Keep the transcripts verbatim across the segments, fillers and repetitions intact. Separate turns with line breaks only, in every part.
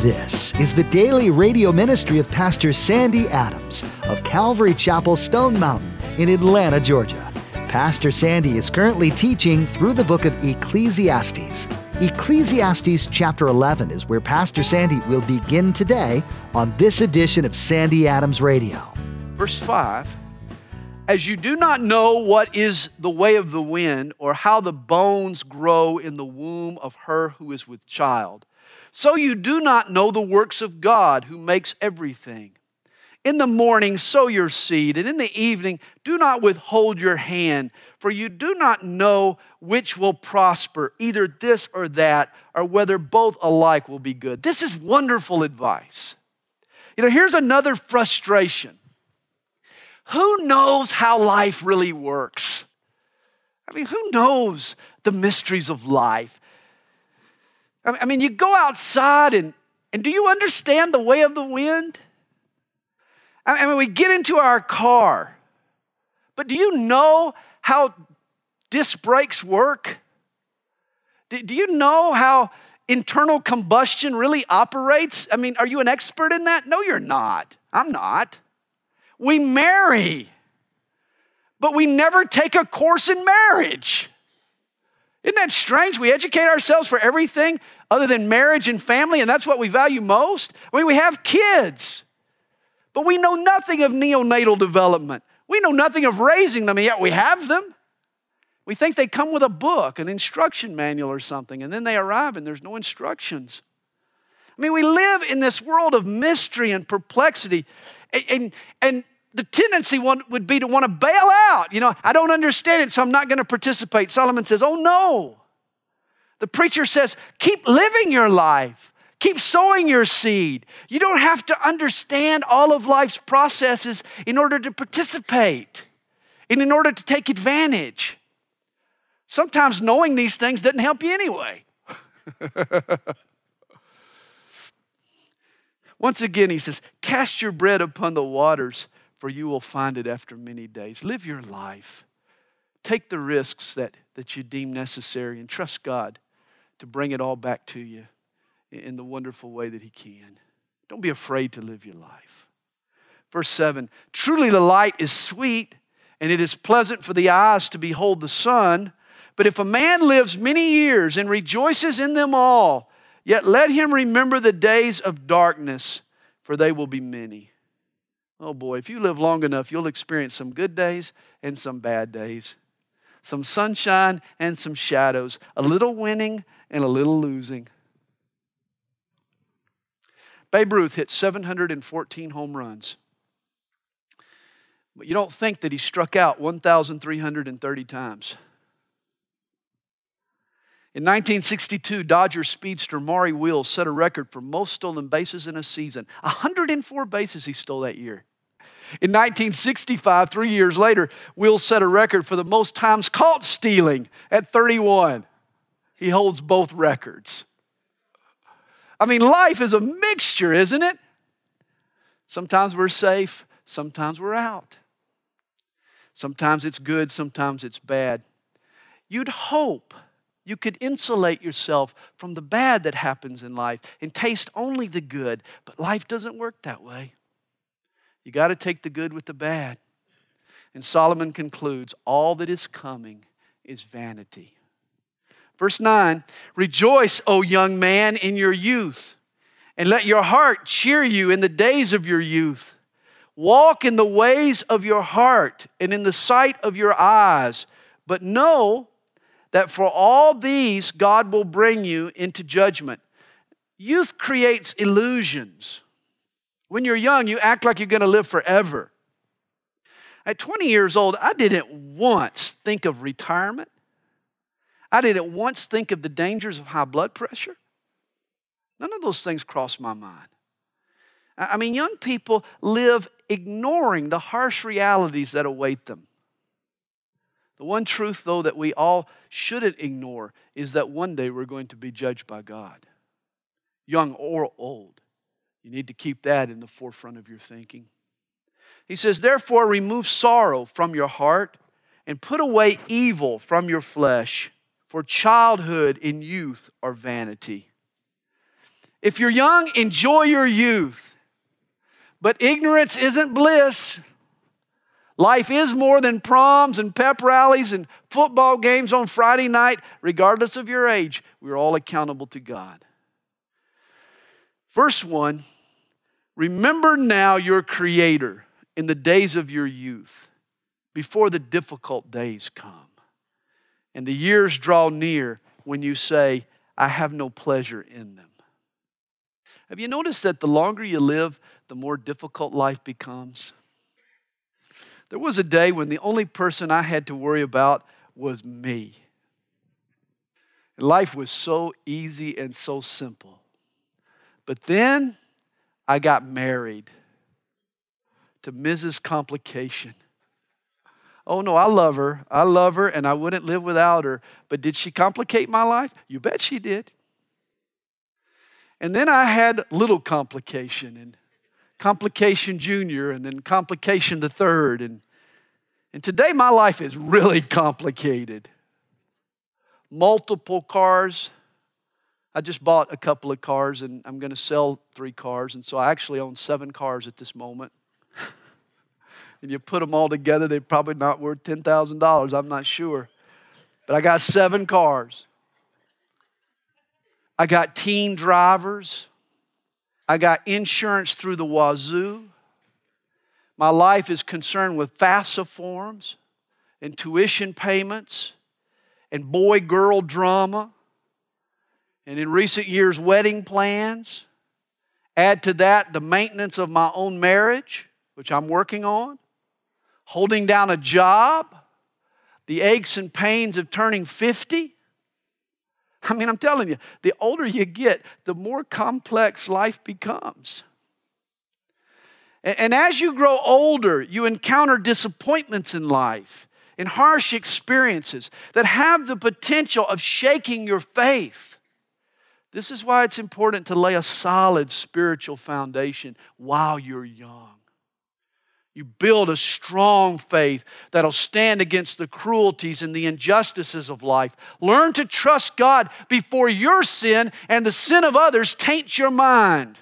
This is the daily radio ministry of Pastor Sandy Adams of Calvary Chapel, Stone Mountain in Atlanta, Georgia. Pastor Sandy is currently teaching through the book of Ecclesiastes. Ecclesiastes chapter eleven is where Pastor Sandy will begin today on this edition of Sandy Adams Radio.
Verse five, as you do not know what is the way of the wind or how the bones grow in the womb of her who is with child, so you do not know the works of God who makes everything. In the morning sow your seed, and in the evening do not withhold your hand, for you do not know which will prosper, either this or that, or whether both alike will be good. This is wonderful advice. You know, here's another frustration. Who knows how life really works? I mean, who knows the mysteries of life? I mean, you go outside and, and do you understand the way of the wind? I mean, we get into our car, but do you know how disc brakes work? Do, do you know how internal combustion really operates? I mean, are you an expert in that? No, you're not. I'm not. We marry, but we never take a course in marriage. Isn't that strange? We educate ourselves for everything other than marriage and family, and that's what we value most. I mean, we have kids, but we know nothing of neonatal development. We know nothing of raising them, and yet we have them. We think they come with a book, an instruction manual or something, and then they arrive and there's no instructions. I mean, we live in this world of mystery and perplexity, and, and, and the tendency would be to want to bail out. You know, I don't understand it, so I'm not going to participate. Solomon says, oh no. The preacher says, keep living your life. Keep sowing your seed. You don't have to understand all of life's processes in order to participate and in order to take advantage. Sometimes knowing these things doesn't help you anyway. Once again, he says, cast your bread upon the waters, for you will find it after many days. Live your life. Take the risks that, that you deem necessary and trust God to bring it all back to you in the wonderful way that He can. Don't be afraid to live your life. Verse seven, truly the light is sweet, and it is pleasant for the eyes to behold the sun. But if a man lives many years and rejoices in them all, yet let him remember the days of darkness, for they will be many. Oh boy, if you live long enough, you'll experience some good days and some bad days. Some sunshine and some shadows. A little winning and a little losing. Babe Ruth hit seven hundred fourteen home runs. But you don't think that he struck out one thousand three hundred thirty times. In nineteen sixty-two, Dodger speedster Maury Wills set a record for most stolen bases in a season. one hundred four bases he stole that year. In nineteen sixty-five, three years later, Wills set a record for the most times caught stealing at thirty-one. He holds both records. I mean, life is a mixture, isn't it? Sometimes we're safe, sometimes we're out. Sometimes it's good, sometimes it's bad. You'd hope you could insulate yourself from the bad that happens in life and taste only the good, but life doesn't work that way. You got to take the good with the bad. And Solomon concludes, all that is coming is vanity. Verse nine, rejoice, O young man, in your youth, and let your heart cheer you in the days of your youth. Walk in the ways of your heart and in the sight of your eyes, but know that for all these God will bring you into judgment. Youth creates illusions. When you're young, you act like you're going to live forever. At twenty years old, I didn't once think of retirement. I didn't once think of the dangers of high blood pressure. None of those things crossed my mind. I mean, young people live ignoring the harsh realities that await them. The one truth, though, that we all shouldn't ignore is that one day we're going to be judged by God. Young or old. You need to keep that in the forefront of your thinking. He says, therefore, remove sorrow from your heart and put away evil from your flesh, for childhood and youth are vanity. If you're young, enjoy your youth. But ignorance isn't bliss. Life is more than proms and pep rallies and football games on Friday night. Regardless of your age, we're all accountable to God. Verse one, remember now your Creator in the days of your youth, before the difficult days come, and the years draw near when you say, I have no pleasure in them. Have you noticed that the longer you live, the more difficult life becomes? There was a day when the only person I had to worry about was me. Life was so easy and so simple. But then I got married to Missus Complication. Oh no, I love her. I love her and I wouldn't live without her. But did she complicate my life? You bet she did. And then I had little complication and complication junior and then complication the third. And, and today my life is really complicated. Multiple cars. I just bought a couple of cars and I'm going to sell three cars. And so I actually own seven cars at this moment. And you put them all together, they're probably not worth ten thousand dollars. I'm not sure. But I got seven cars. I got teen drivers. I got insurance through the wazoo. My life is concerned with FAFSA forms and tuition payments and boy-girl drama. And in recent years, wedding plans. Add to that the maintenance of my own marriage, which I'm working on. Holding down a job. The aches and pains of turning fifty. I mean, I'm telling you, the older you get, the more complex life becomes. And, and as you grow older, you encounter disappointments in life and harsh experiences that have the potential of shaking your faith. This is why it's important to lay a solid spiritual foundation while you're young. You build a strong faith that'll stand against the cruelties and the injustices of life. Learn to trust God before your sin and the sin of others taints your mind.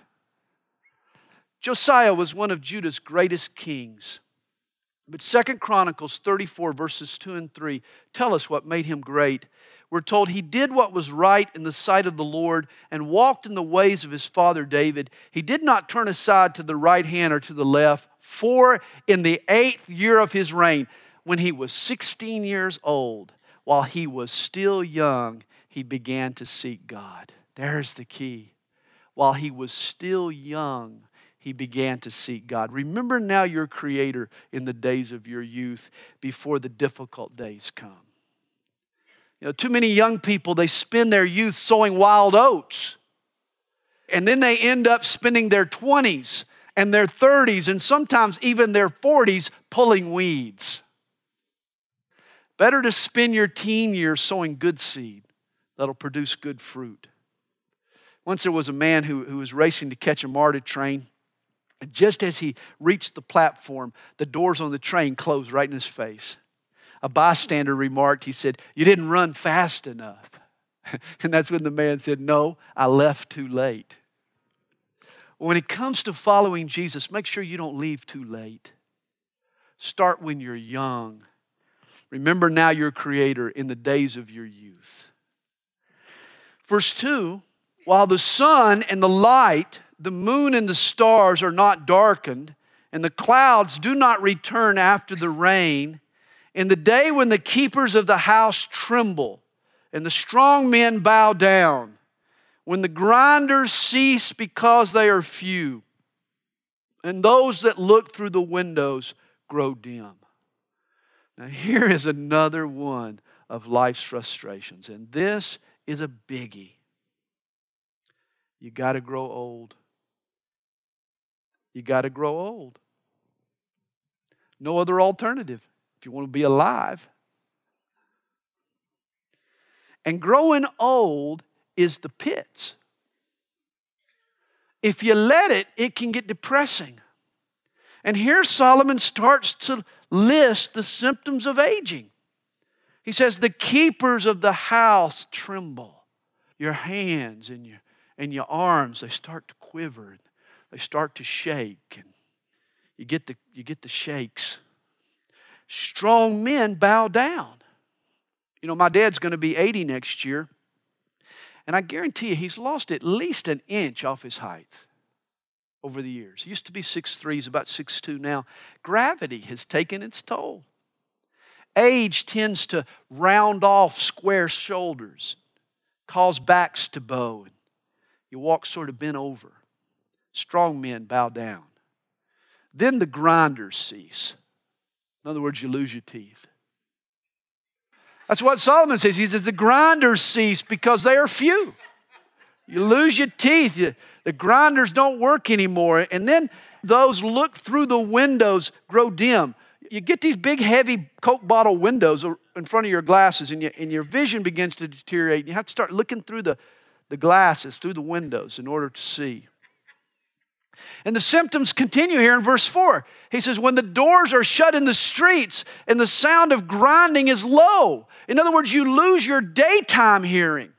Josiah was one of Judah's greatest kings. But Second Chronicles thirty-four verses two and three tell us what made him great. We're told he did what was right in the sight of the Lord and walked in the ways of his father David. He did not turn aside to the right hand or to the left. For in the eighth year of his reign, when he was sixteen years old, while he was still young, he began to seek God. There's the key. While he was still young, he began to seek God. Remember now your Creator in the days of your youth before the difficult days come. You know, too many young people, they spend their youth sowing wild oats. And then they end up spending their twenties and their thirties and sometimes even their forties pulling weeds. Better to spend your teen years sowing good seed that'll produce good fruit. Once there was a man who, who was racing to catch a MARTA train. And just as he reached the platform, the doors on the train closed right in his face. A bystander remarked, he said, "You didn't run fast enough." And that's when the man said, "No, I left too late." When it comes to following Jesus, make sure you don't leave too late. Start when you're young. Remember now your Creator in the days of your youth. Verse two, while the sun and the light, the moon and the stars are not darkened, and the clouds do not return after the rain, in the day when the keepers of the house tremble, and the strong men bow down, when the grinders cease because they are few, and those that look through the windows grow dim. Now here is another one of life's frustrations, and this is a biggie. You got to grow old. You got to grow old. No other alternative if you want to be alive. And growing old is the pits. If you let it, it can get depressing. And here Solomon starts to list the symptoms of aging. He says, the keepers of the house tremble. Your hands and your, and your arms, they start to quiver, and they start to shake, and you get the, you get the shakes. Strong men bow down. You know, my dad's going to be eighty next year, and I guarantee you he's lost at least an inch off his height over the years. He used to be six three, he's about six two now. Gravity has taken its toll. Age tends to round off square shoulders, cause backs to bow, and you walk sort of bent over. Strong men bow down. Then the grinders cease. In other words, you lose your teeth. That's what Solomon says. He says the grinders cease because they are few. You lose your teeth. You, the grinders don't work anymore. And then those look through the windows grow dim. You get these big, heavy Coke bottle windows in front of your glasses, and, you, and your vision begins to deteriorate. You have to start looking through the, the glasses, through the windows in order to see. And the symptoms continue here in verse four. He says, when the doors are shut in the streets and the sound of grinding is low. In other words, you lose your daytime hearing.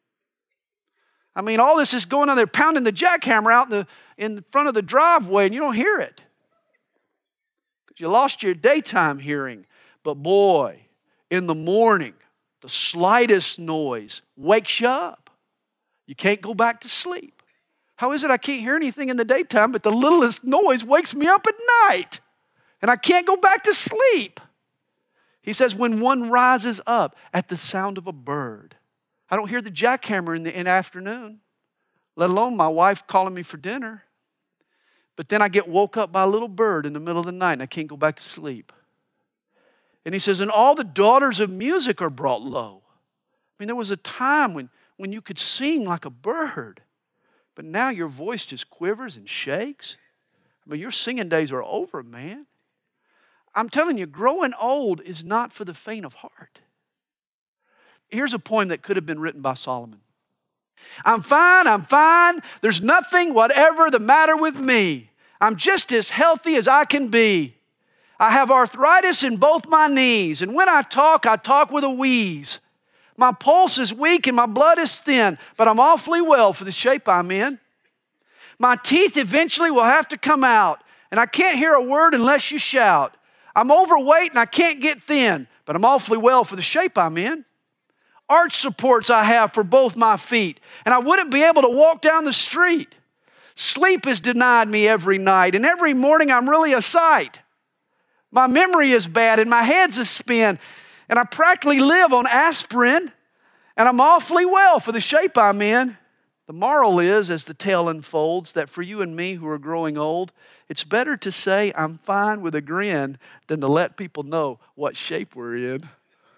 I mean, all this is going on. They're pounding the jackhammer out in the, in front of the driveway, and you don't hear it. Because you lost your daytime hearing. But boy, in the morning, the slightest noise wakes you up. You can't go back to sleep. How is it I can't hear anything in the daytime, but the littlest noise wakes me up at night, and I can't go back to sleep? He says, when one rises up at the sound of a bird. I don't hear the jackhammer in the, in the afternoon, let alone my wife calling me for dinner. But then I get woke up by a little bird in the middle of the night, and I can't go back to sleep. And he says, and all the daughters of music are brought low. I mean, there was a time when, when you could sing like a bird. But now your voice just quivers and shakes. I mean, your singing days are over, man. I'm telling you, growing old is not for the faint of heart. Here's a poem that could have been written by Solomon. I'm fine, I'm fine. There's nothing whatever the matter with me. I'm just as healthy as I can be. I have arthritis in both my knees, and when I talk, I talk with a wheeze. My pulse is weak and my blood is thin, but I'm awfully well for the shape I'm in. My teeth eventually will have to come out, and I can't hear a word unless you shout. I'm overweight and I can't get thin, but I'm awfully well for the shape I'm in. Arch supports I have for both my feet, and I wouldn't be able to walk down the street. Sleep is denied me every night, and every morning I'm really a sight. My memory is bad and my head's a spin, and I practically live on aspirin, and I'm awfully well for the shape I'm in. The moral is, as the tale unfolds, that for you and me who are growing old, it's better to say I'm fine with a grin than to let people know what shape we're in.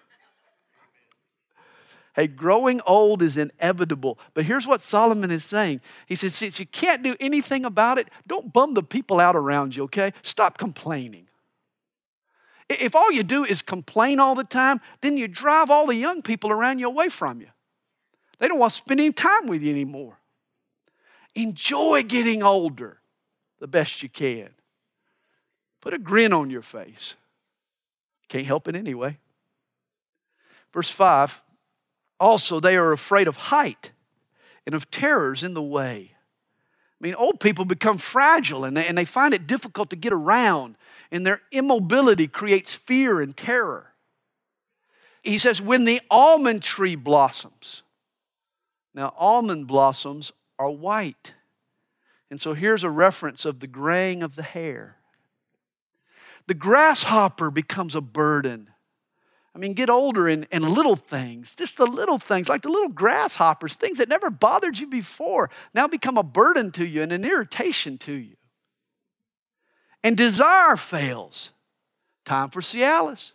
Hey, growing old is inevitable. But here's what Solomon is saying. He says, since you can't do anything about it, don't bum the people out around you, okay? Stop complaining. If all you do is complain all the time, then you drive all the young people around you away from you. They don't want to spend any time with you anymore. Enjoy getting older the best you can. Put a grin on your face. Can't help it anyway. Verse five, also they are afraid of height and of terrors in the way. I mean, old people become fragile and they, and they find it difficult to get around, and their immobility creates fear and terror. He says, when the almond tree blossoms. Now, almond blossoms are white. And so here's a reference of the graying of the hair. The grasshopper becomes a burden. I mean, get older and, and little things, just the little things, like the little grasshoppers, things that never bothered you before, now become a burden to you and an irritation to you. And desire fails. Time for Cialis.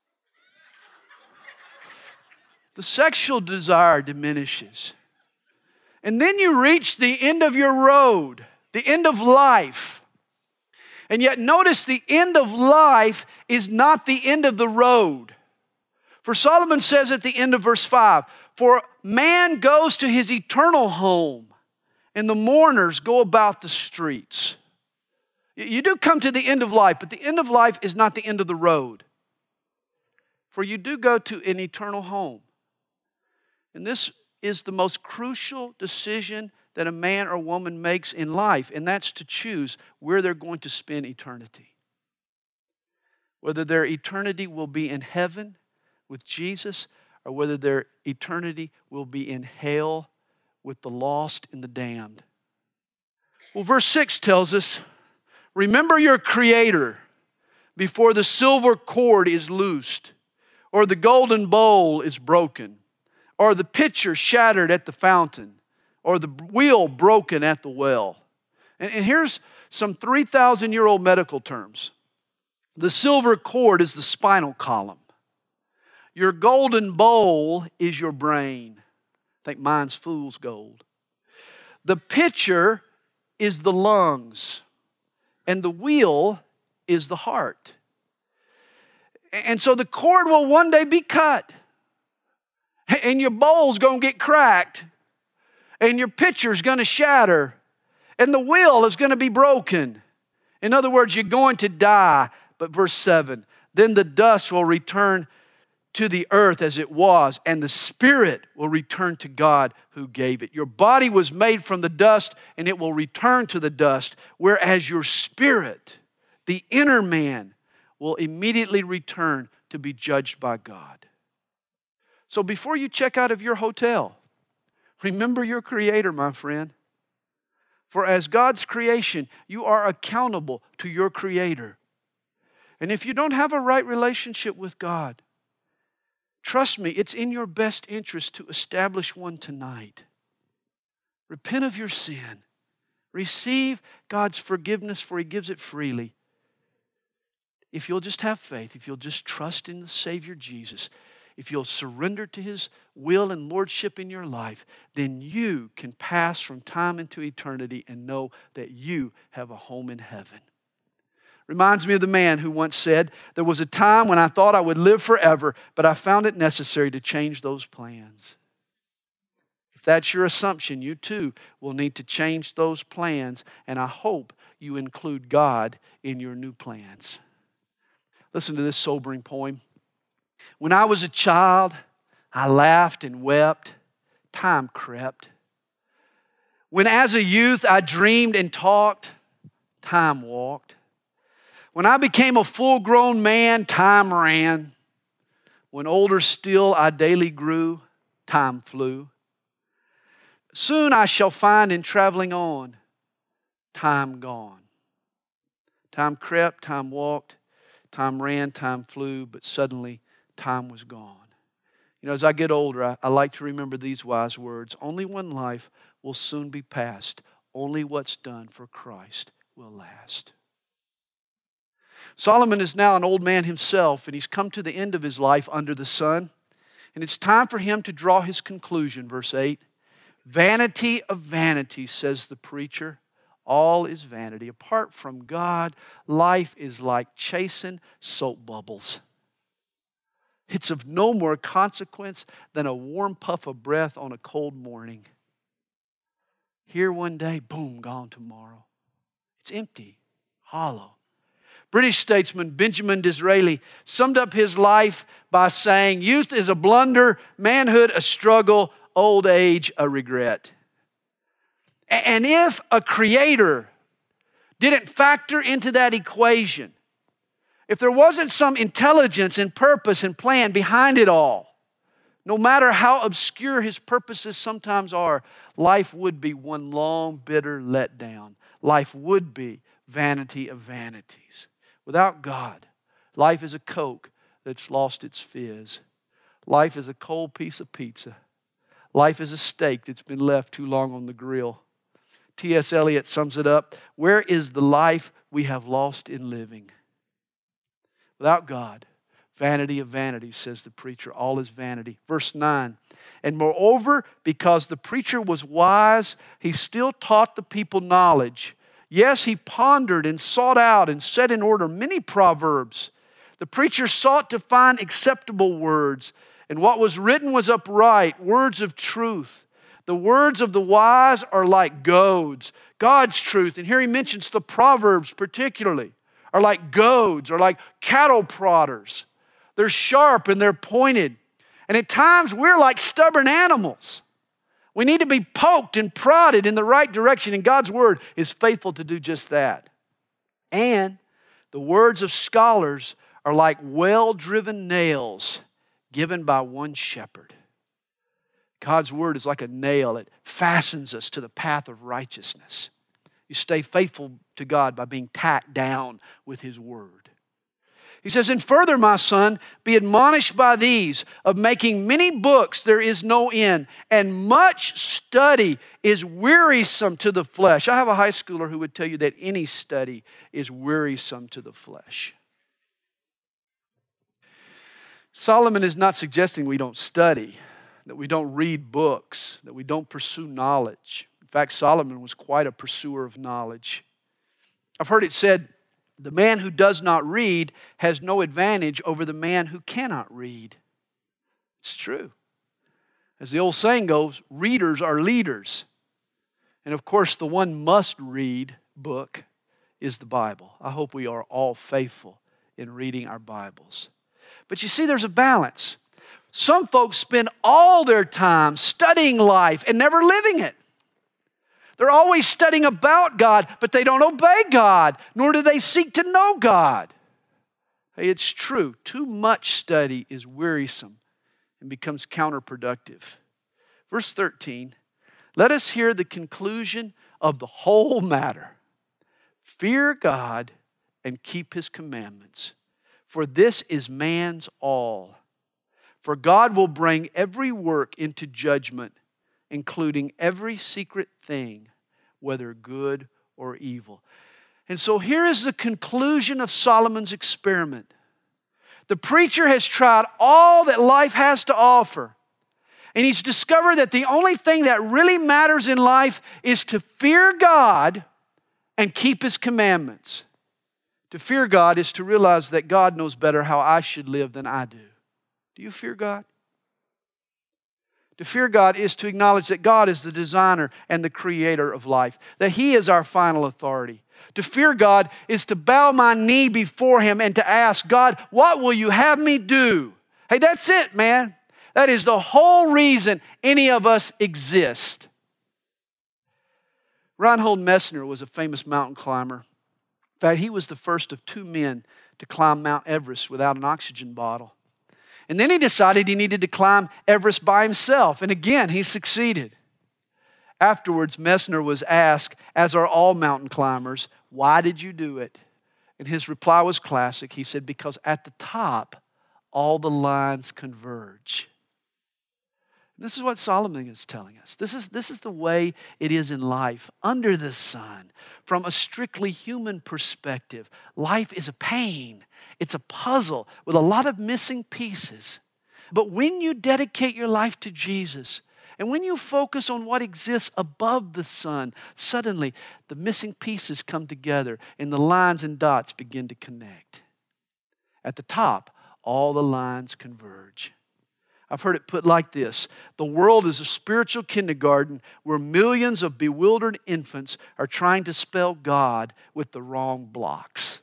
The sexual desire diminishes. And then you reach the end of your road, the end of life. And yet notice the end of life is not the end of the road. For Solomon says at the end of verse five, for man goes to his eternal home, and the mourners go about the streets. You do come to the end of life, but the end of life is not the end of the road. For you do go to an eternal home. And this is the most crucial decision that a man or woman makes in life, and that's to choose where they're going to spend eternity. Whether their eternity will be in heaven with Jesus, or whether their eternity will be in hell with the lost and the damned. Well, verse six tells us, remember your Creator before the silver cord is loosed, or the golden bowl is broken, or the pitcher shattered at the fountain, or the wheel broken at the well. And, and here's some three thousand year old medical terms. The silver cord is the spinal column. Your golden bowl is your brain. I think mine's fool's gold. The pitcher is the lungs, and the wheel is the heart. And so the cord will one day be cut, and your bowl's going to get cracked, and your pitcher's going to shatter, and the wheel is going to be broken. In other words, you're going to die. But verse seven, then the dust will return to the earth as it was, and the spirit will return to God who gave it. Your body was made from the dust, and it will return to the dust, whereas your spirit, the inner man, will immediately return to be judged by God. So before you check out of your hotel, remember your Creator, my friend. For as God's creation, you are accountable to your Creator. And if you don't have a right relationship with God, trust me, it's in your best interest to establish one tonight. Repent of your sin. Receive God's forgiveness, for He gives it freely. If you'll just have faith, if you'll just trust in the Savior Jesus, if you'll surrender to His will and lordship in your life, then you can pass from time into eternity and know that you have a home in heaven. Reminds me of the man who once said, there was a time when I thought I would live forever, but I found it necessary to change those plans. If that's your assumption, you too will need to change those plans, and I hope you include God in your new plans. Listen to this sobering poem. When I was a child, I laughed and wept. Time crept. When as a youth I dreamed and talked, time walked. When I became a full-grown man, time ran. When older still I daily grew, time flew. Soon I shall find in traveling on, time gone. Time crept, time walked, time ran, time flew, but suddenly time was gone. You know, as I get older, I, I like to remember these wise words. Only one life will soon be past. Only what's done for Christ will last. Solomon is now an old man himself, and he's come to the end of his life under the sun. And it's time for him to draw his conclusion, verse eight. Vanity of vanities, says the preacher. All is vanity. Apart from God, life is like chasing soap bubbles. It's of no more consequence than a warm puff of breath on a cold morning. Here one day, boom, gone tomorrow. It's empty, hollow. British statesman Benjamin Disraeli summed up his life by saying, youth is a blunder, manhood a struggle, old age a regret. And if a creator didn't factor into that equation, if there wasn't some intelligence and purpose and plan behind it all, no matter how obscure his purposes sometimes are, life would be one long, bitter letdown. Life would be vanity of vanities. Without God, life is a Coke that's lost its fizz. Life is a cold piece of pizza. Life is a steak that's been left too long on the grill. T S Eliot sums it up. Where is the life we have lost in living? Without God, vanity of vanities, says the preacher. All is vanity. Verse nine. And moreover, because the preacher was wise, he still taught the people knowledge. Yes, he pondered and sought out and set in order many proverbs. The preacher sought to find acceptable words, and what was written was upright, words of truth. The words of the wise are like goads, God's truth. And here he mentions the proverbs particularly, are like goads, or like cattle prodders. They're sharp and they're pointed. And at times we're like stubborn animals. We need to be poked and prodded in the right direction, and God's Word is faithful to do just that. And the words of scholars are like well-driven nails given by one shepherd. God's Word is like a nail. It fastens us to the path of righteousness. You stay faithful to God by being tacked down with His Word. He says, and further, my son, be admonished by these, of making many books there is no end, and much study is wearisome to the flesh. I have a high schooler who would tell you that any study is wearisome to the flesh. Solomon is not suggesting we don't study, that we don't read books, that we don't pursue knowledge. In fact, Solomon was quite a pursuer of knowledge. I've heard it said, the man who does not read has no advantage over the man who cannot read. It's true. As the old saying goes, readers are leaders. And of course, the one must-read book is the Bible. I hope we are all faithful in reading our Bibles. But you see, there's a balance. Some folks spend all their time studying life and never living it. They're always studying about God, but they don't obey God, nor do they seek to know God. Hey, it's true. Too much study is wearisome and becomes counterproductive. Verse thirteen, let us hear the conclusion of the whole matter. Fear God and keep His commandments, for this is man's all. For God will bring every work into judgment, including every secret thing, whether good or evil. And so here is the conclusion of Solomon's experiment. The preacher has tried all that life has to offer, and he's discovered that the only thing that really matters in life is to fear God and keep His commandments. To fear God is to realize that God knows better how I should live than I do. Do you fear God? To fear God is to acknowledge that God is the designer and the creator of life, that He is our final authority. To fear God is to bow my knee before Him and to ask, God, what will you have me do? Hey, that's it, man. That is the whole reason any of us exist. Reinhold Messner was a famous mountain climber. In fact, he was the first of two men to climb Mount Everest without an oxygen bottle. And then he decided he needed to climb Everest by himself. And again, he succeeded. Afterwards, Messner was asked, as are all mountain climbers, why did you do it? And his reply was classic. He said, because at the top, all the lines converge. This is what Solomon is telling us. This is, this is the way it is in life, under the sun. From a strictly human perspective, life is a pain. It's a puzzle with a lot of missing pieces. But when you dedicate your life to Jesus, and when you focus on what exists above the sun, suddenly the missing pieces come together and the lines and dots begin to connect. At the top, all the lines converge. I've heard it put like this: the world is a spiritual kindergarten where millions of bewildered infants are trying to spell God with the wrong blocks.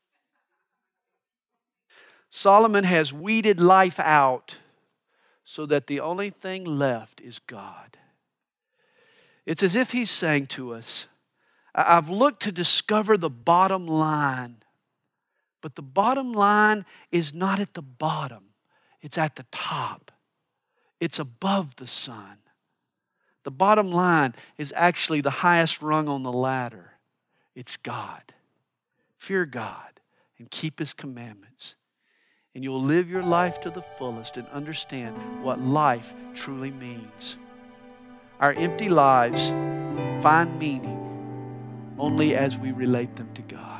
Solomon has weeded life out so that the only thing left is God. It's as if he's saying to us, I've looked to discover the bottom line, but the bottom line is not at the bottom. It's at the top. It's above the sun. The bottom line is actually the highest rung on the ladder. It's God. Fear God and keep His commandments. And you'll live your life to the fullest and understand what life truly means. Our empty lives find meaning only as we relate them to God.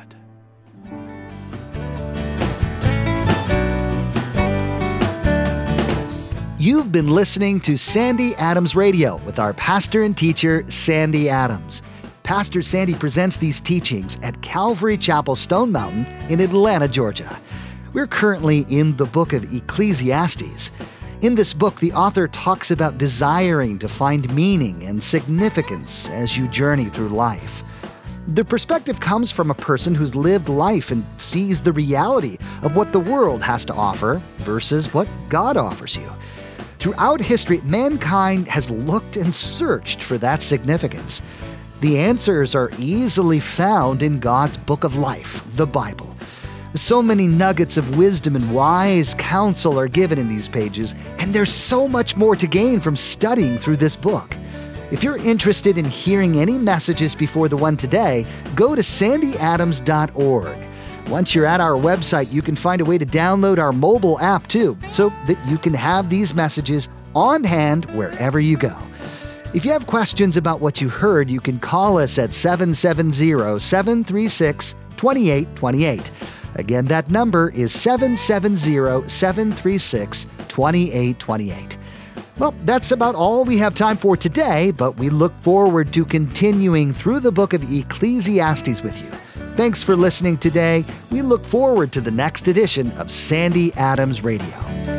You've been listening to Sandy Adams Radio with our pastor and teacher, Sandy Adams. Pastor Sandy presents these teachings at Calvary Chapel Stone Mountain in Atlanta, Georgia. We're currently in the book of Ecclesiastes. In this book, the author talks about desiring to find meaning and significance as you journey through life. The perspective comes from a person who's lived life and sees the reality of what the world has to offer versus what God offers you. Throughout history, mankind has looked and searched for that significance. The answers are easily found in God's book of life, the Bible. So many nuggets of wisdom and wise counsel are given in these pages, and there's so much more to gain from studying through this book. If you're interested in hearing any messages before the one today, go to sandy adams dot org. Once you're at our website, you can find a way to download our mobile app too, so that you can have these messages on hand wherever you go. If you have questions about what you heard, you can call us at seven seven zero, seven three six, two eight two eight. Again, that number is seven seven zero, seven three six, two eight two eight. Well, that's about all we have time for today, but we look forward to continuing through the book of Ecclesiastes with you. Thanks for listening today. We look forward to the next edition of Sandy Adams Radio.